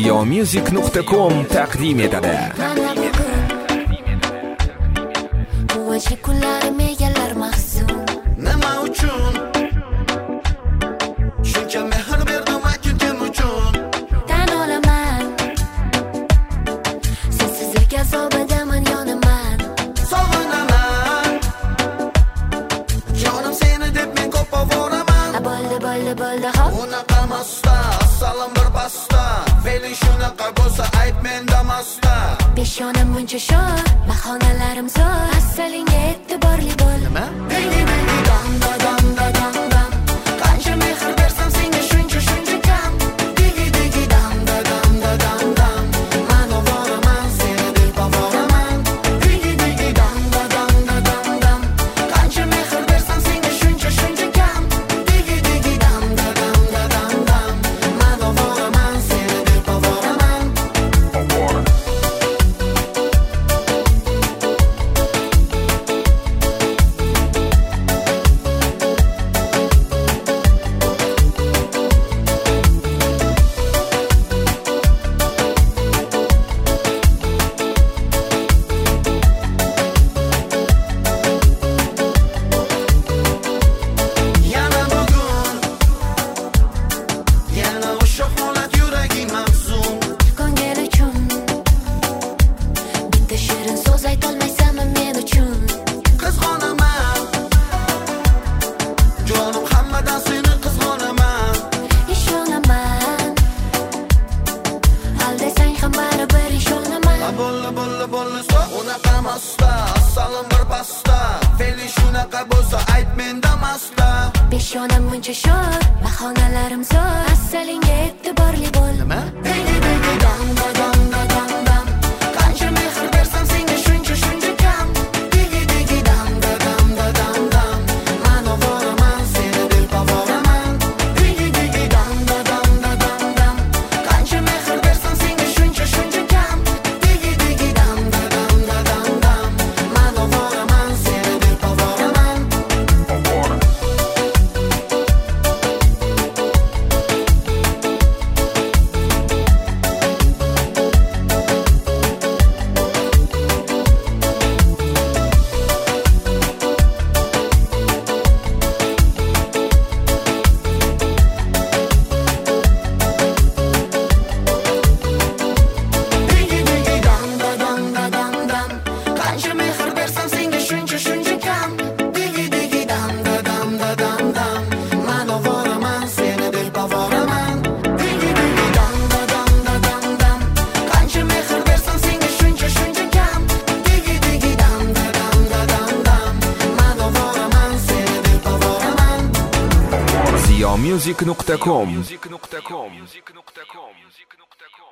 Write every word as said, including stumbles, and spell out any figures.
ziyomusic nuqta com taqdim etadi. Quvonchli kunlarim egallar mahzun. Nima uchun? Shuncha mehr berdim kim uchun? Tan olaman. Sensizlik azobidaman yonaman. Sog'inaman. Jonim seni deb men ko'p ovoraman. Bo'ldi, bo'ldi, bo'ldi, hop. Unaqa masta, salom bir pasta. Fe'li shunaqa bo'lsa ayb menda masta. Peshonam muncha sho'r, bahonalarim zo'r. Asalingga e'tiborli bo'l. Nima? Digi digi dam da dam da dam dam. Qancha mehr bersam senga shuncha shuncha kam. Digi digi dam da dam da dam dam. Man ovoraman, seni deb ovoraman. Digi digi dam da dam da dam dam. Qancha mehr bersam senga shuncha shuncha kam. Digi digi dam da dam da dam dam. Man ovoraman, seni deb ovoraman. Yana bugun, yana o'sha holat yuragim mahzun. Ko'ngil uchun bitta shirin so'z aytolmaysanmi men uchun? Qizg'onaman, jonim hammadan seni qizg'onaman. Ishonaman, aldasang ham baribir ishonaman. A bolla bolla bolla so unaqa masta, salom bir pasta. Fe'li shunaqa bo'lsa ayb menda masta. Peshonam muncha sho'r, bahonalarim zo'r. Asalingga e'tiborli bo'l. Nima? Digi digi dam da dam da dam dam. Qancha mehr bersam senga shuncha shuncha kam. Digi digi dam da dam da dam dam. Man ovoraman, seni deb ovoraman. Digi digi dam da dam da dam dam. Qancha mehr bersam senga shuncha shuncha kam. Digi digi dam da dam da dam dam. Man ovoraman, seni deb ovoraman. Digi digi dam da dam da dam dam. Qancha mehr bersam senga shuncha shuncha kam. Digi digi dam da dam da dam dam. Man ovoraman, seni deb ovoraman. Digi digi dam da dam da dam dam. Qancha mehr bersam senga shuncha shuncha kam. Digi digi dam da dam da dam dam. Man ovoraman, seni deb ovoraman. ziyomusic nuqta com